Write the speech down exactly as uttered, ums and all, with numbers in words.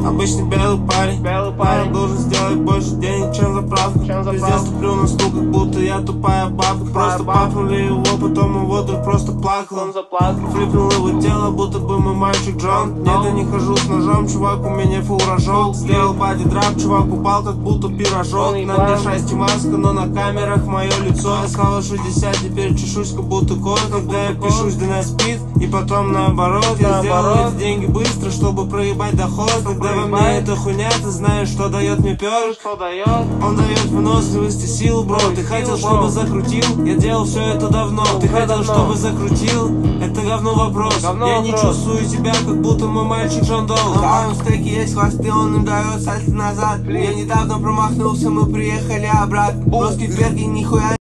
Обычный белый парень, Белый парень. Я должен сделать больше денег, чем заправка. Чем Везде заправка. туплю на стул, как будто я тупая бабка. Просто бабка. папнули его, потом его друг просто плакал. Он заплакал. Флипнул его тело, будто бы мы мальчик Джон. Нет, я не хожу с ножом, чувак, у меня фул рожок. Сделал бади драп, чувак упал, как будто пирожок. Он На ебал. мне шесть и маска, но на камерах мое лицо. Я сказал шестьдесят, теперь чешусь, как будто кот. Когда я пишусь, Дина спит, и потом наоборот. Я сделал Наоборот. эти деньги быстро, чтобы проебать доход. Когда во мне проебать. эта хуйня, ты знаешь, что дает мне перш. Что дает? Он дает выносливость и силу, бро. Ты Силу, хотел, бро. чтобы закрутил? Я делал все это давно. Ты Уже хотел, давно. чтобы закрутил? Это говно вопрос. Говно Я не вопрос. чувствую тебя, как будто мы мальчик Джон Доу. На моем стеке есть хвосты, он им дает сальто назад. Я недавно промахнулся, мы приехали обратно. Русский перги нихуя